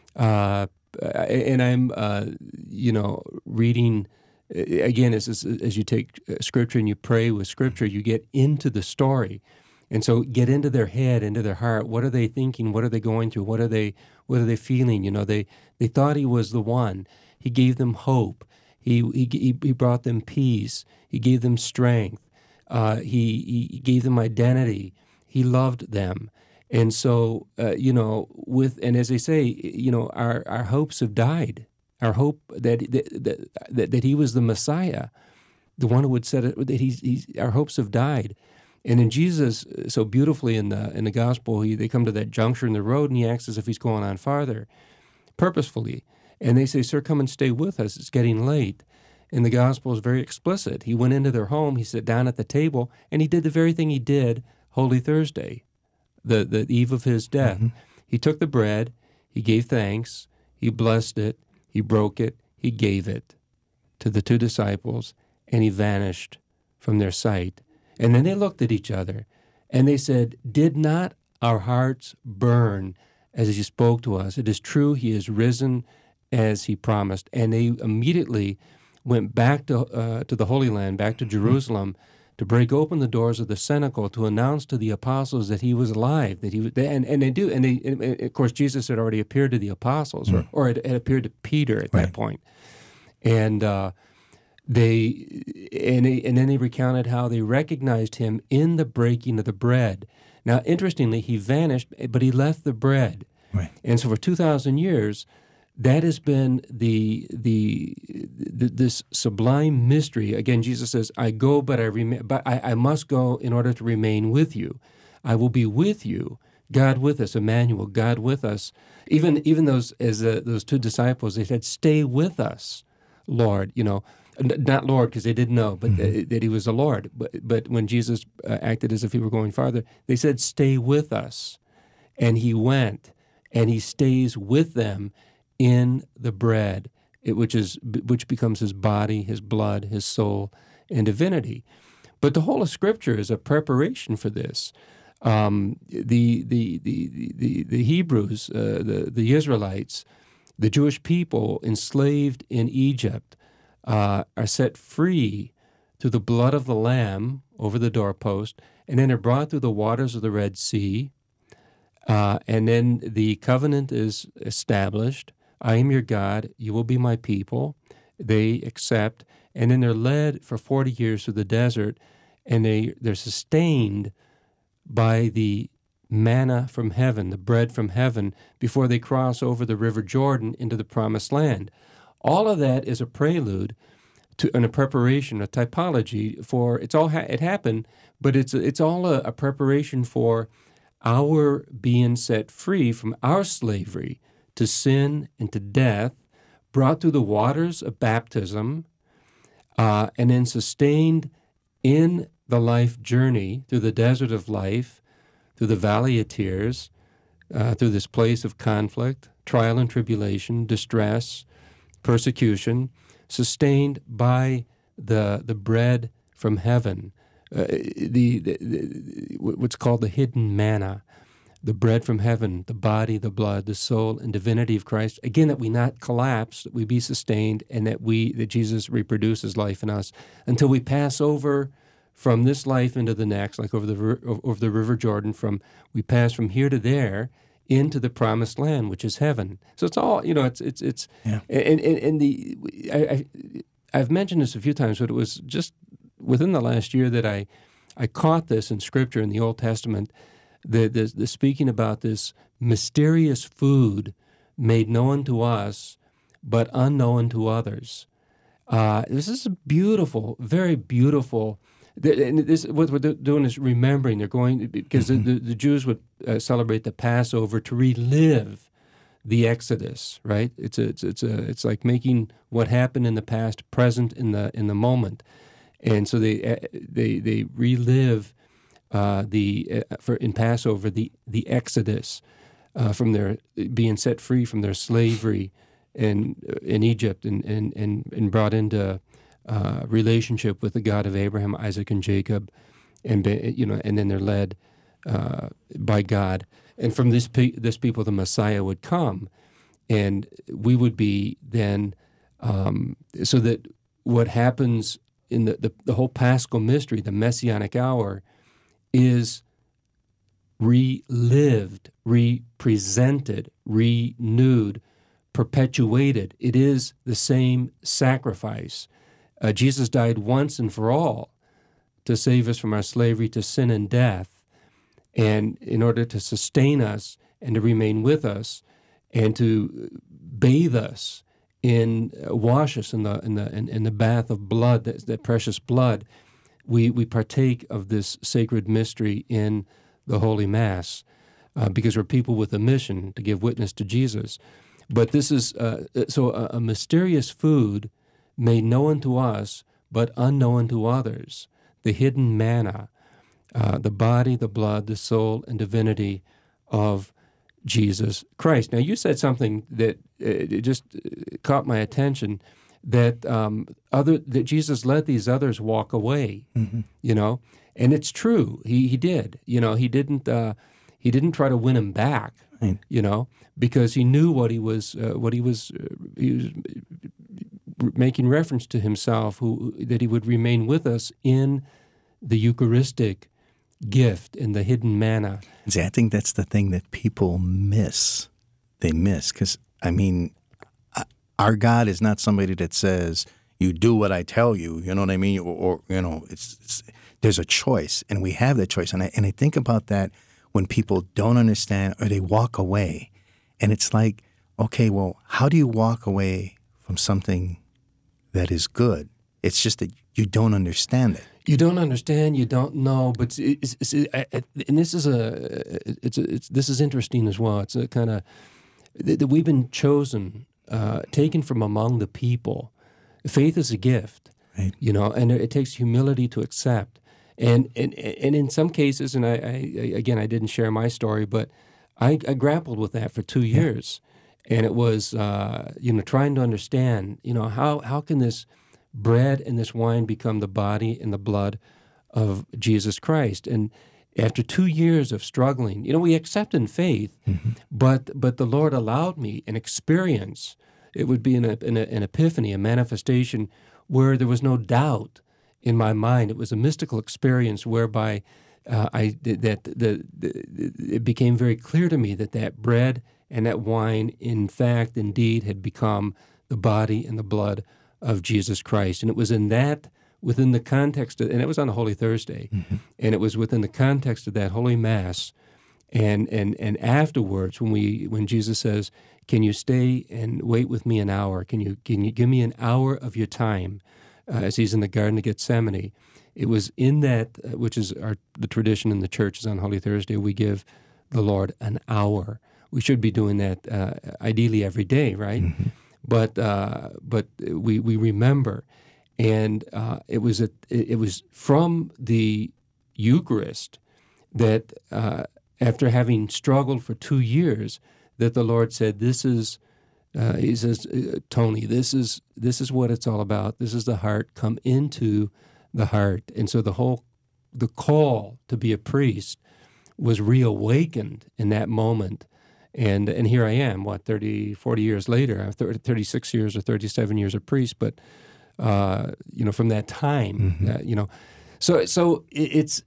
C: And I'm, reading. Again, as you take Scripture and you pray with Scripture, you get into the story. And so get into their head, into their heart. What are they thinking? What are they going through? What are they feeling? They thought he was the one. He gave them hope. He brought them peace. He gave them strength. He gave them identity. He loved them. And so, and as they say, our hopes have died. Our hope that he was the Messiah, the one who would set it, that our hopes have died. And in Jesus, so beautifully in the gospel, they come to that juncture in the road, and he acts as if he's going on farther, purposefully. And they say, "Sir, come and stay with us. It's getting late." And the gospel is very explicit. He went into their home, he sat down at the table, and he did the very thing he did Holy Thursday, the eve of his death. He took the bread, he gave thanks, he blessed it, he broke it, he gave it to the two disciples, and he vanished from their sight. And then they looked at each other, and they said, "Did not our hearts burn as he spoke to us? It is true, he is risen as he promised." And they immediately went back to the Holy Land, back to Jerusalem, to break open the doors of the cenacle to announce to the apostles that he was alive. That he was, and of course Jesus had already appeared to the apostles, or had appeared to Peter at that point. And then they recounted how they recognized him in the breaking of the bread. Now, interestingly, he vanished, but he left the bread.
D: Right.
C: And so for 2,000 years, that has been this sublime mystery. Again, Jesus says, "I go, but I must go in order to remain with you. I will be with you, God with us, Emmanuel, God with us." Even those two disciples, they said, "Stay with us, Lord." Not Lord because they didn't know, but that he was the Lord. But when Jesus acted as if he were going farther, they said, "Stay with us," and he went, and he stays with them in the bread, which becomes his body, his blood, his soul, and divinity. But the whole of Scripture is a preparation for this. The Hebrews, the Israelites, the Jewish people enslaved in Egypt are set free through the blood of the Lamb over the doorpost, and then are brought through the waters of the Red Sea, and then the covenant is established. "I am your God, you will be my people." They accept, and then they're led for 40 years through the desert, and they're sustained by the manna from heaven, the bread from heaven, before they cross over the River Jordan into the Promised Land. All of that is a prelude to and a preparation, a typology for it happened, but it's all a preparation for our being set free from our slavery to sin and to death, brought through the waters of baptism, and then sustained in the life journey through the desert of life, through the valley of tears, through this place of conflict, trial and tribulation, distress, persecution, sustained by the bread from heaven, what's called the hidden manna, the bread from heaven, the body, the blood, the soul, and divinity of Christ. Again, that we not collapse, that we be sustained, and that Jesus reproduces life in us until we pass over from this life into the next, like over the River Jordan. We pass from here to there into the Promised Land, which is heaven. So it's all it's
D: yeah.
C: I've mentioned this a few times, but it was just within the last year that I caught this in Scripture in the Old Testament. The speaking about this mysterious food made known to us, but unknown to others. This is a beautiful, very beautiful. And this, what we're doing is remembering. They're going because the Jews would celebrate the Passover to relive the Exodus. Right? It's like making what happened in the past present in the moment, and so they relive. In Passover, the Exodus from their being set free from their slavery in Egypt and brought into relationship with the God of Abraham, Isaac, and Jacob, and then they're led by God. And from this people, the Messiah would come, and we would be then so that what happens in the whole Paschal mystery, the Messianic hour, is relived, represented, renewed, perpetuated. It is the same sacrifice. Jesus died once and for all to save us from our slavery to sin and death, and in order to sustain us and to remain with us and to bathe us wash us in the bath of blood, that precious blood. we partake of this sacred mystery in the Holy Mass because we're people with a mission to give witness to Jesus. But this is a mysterious food made known to us but unknown to others, the hidden manna, the body, the blood, the soul, and divinity of Jesus Christ. Now, you said something that it just caught my attention, that that Jesus let these others walk away, you know, and it's true. He did, you know. He didn't try to win them back, right, you know, because he knew what he was making reference to himself, that he would remain with us in the Eucharistic gift, in the hidden manna.
D: See, I think that's the thing that people miss. They miss, because, I mean, our God is not somebody that says, you do what I tell you, you know what I mean? Or you know, it's there's a choice, and we have that choice. And I think about that when people don't understand or they walk away. And it's like, okay, well, how do you walk away from something that is good? It's just that you don't understand it.
C: You don't understand. You don't know. But and this is interesting as well. It's a kind of that we've been chosen, taken from among the people. Faith is a gift, right, you know, and it takes humility to accept. And in some cases, and I didn't share my story, but I grappled with that for 2 years, and it was trying to understand, you know, how can this bread and this wine become the body and the blood of Jesus Christ? And after 2 years of struggling, you know, we accept in faith, but the Lord allowed me an experience. It would be an epiphany, a manifestation where there was no doubt in my mind. It was a mystical experience whereby it became very clear to me that bread and that wine, in fact, indeed, had become the body and the blood of Jesus Christ. And it was within the context of, and it was on a Holy Thursday, and it was within the context of that Holy Mass, and afterwards, when Jesus says, "Can you stay and wait with me an hour? Can you give me an hour of your time?" As he's in the Garden of Gethsemane, it was in that, which is the tradition in the church, is on Holy Thursday, we give the Lord an hour. We should be doing that ideally every day, right? But we remember, and it was from the Eucharist that after having struggled for 2 years, that the Lord said, "This is." He says, "Tony, this is what it's all about. This is the heart. Come into the heart." And so the call to be a priest was reawakened in that moment. And here I am, 40 years later. I'm 36 years or 37 years a priest, but from that time, So it's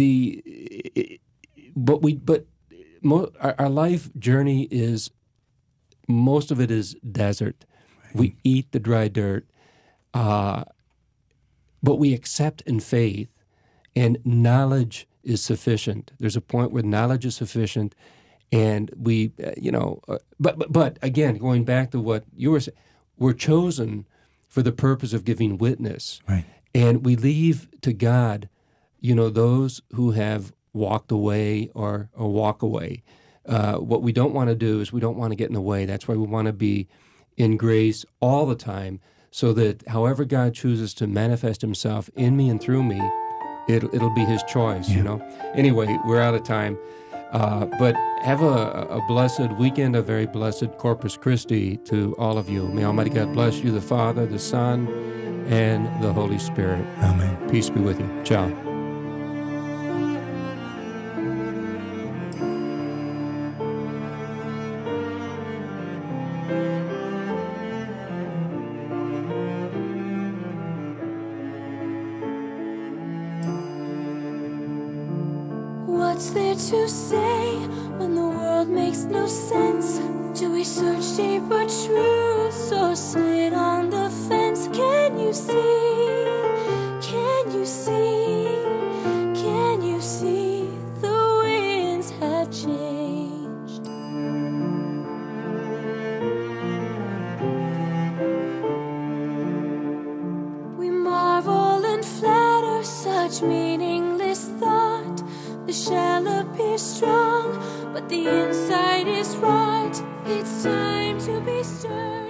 C: our life journey is. Most of it is desert. Right. We eat the dry dirt, but we accept in faith, and knowledge is sufficient. There's a point where knowledge is sufficient, and we, but again, going back to what you were saying, we're chosen for the purpose of giving witness,
D: right?
C: And we leave to God, those who have walked away or walk away. What we don't want to do is we don't want to get in the way. That's why we want to be in grace all the time, so that however God chooses to manifest himself in me and through me, it'll be his choice, Anyway, we're out of time. But have a blessed weekend, a very blessed Corpus Christi to all of you. May Almighty God bless you, the Father, the Son, and the Holy Spirit.
D: Amen.
C: Peace be with you. Ciao.
A: What's there to say when the world makes no sense? Do we search deeper truths or sit on the fence? Can you see? Can you see? Can you see the winds have changed? We marvel and flatter such meaningless thought. The shell appears strong, but the inside is rot. It's time to be stirred.